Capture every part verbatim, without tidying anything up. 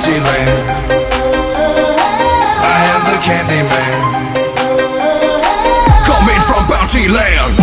Bounty Land. I am the Candy Man, coming from Bounty Land.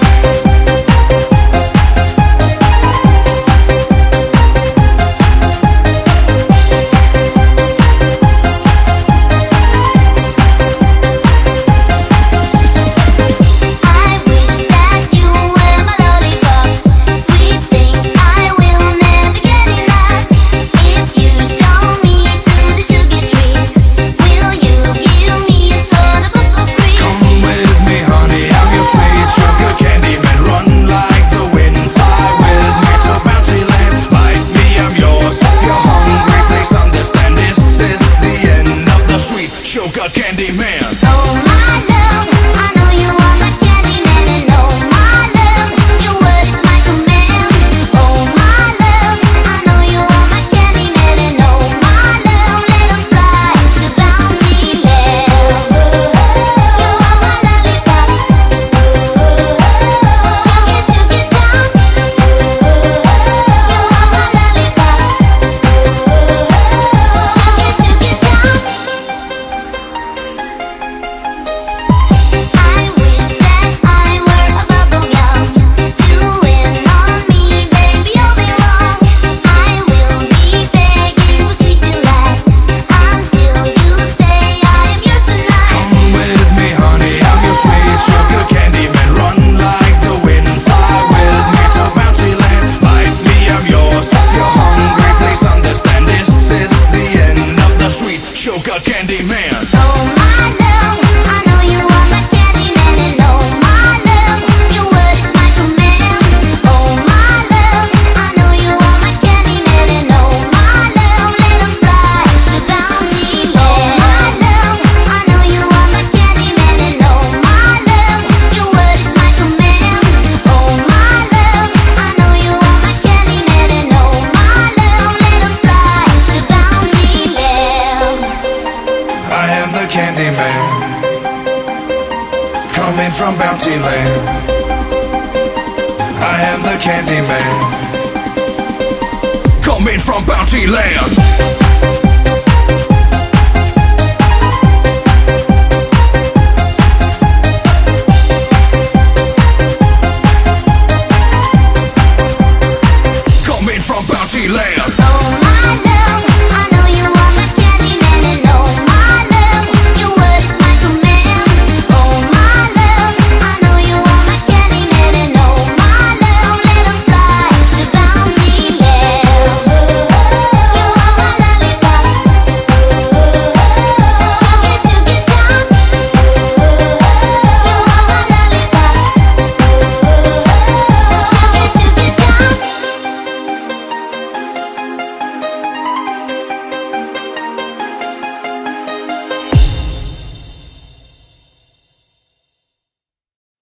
Sugar Candy Man. Oh my love, I know you are my candy man, and oh my love, your word is my command. Oh my love, I know you are my candy man, and oh my love, let us fly to Bounty Land. You are my lollipop, sugar sugar town. You are my lollipop, sugar sugar town. I wish that I were a bubble gum, chewing on me, baby, all day long. I will be begging for sweet delight until you say I am yours tonight. Come with me, honey, I'm your sweet sugar candy man. Run like the wind, fly with me to Bounty Land. Like me, I'm yours. If you're hungry, please understand this is the end of the sweet sugar candy man. Oh my love, I know you are my candy man, and oh my love, your word is my command. Oh my love, I know you are my candy man, and oh my love, let us fly to Bounty Land. Oh my love, I know you are my candy man, and oh my love, your word is my command. Oh my love, I know you are my candy man, and oh my love, let us fly to Bounty Land. I am the Candy Man, coming from Bounty Land. I am the Candy Man, coming from Bounty Land.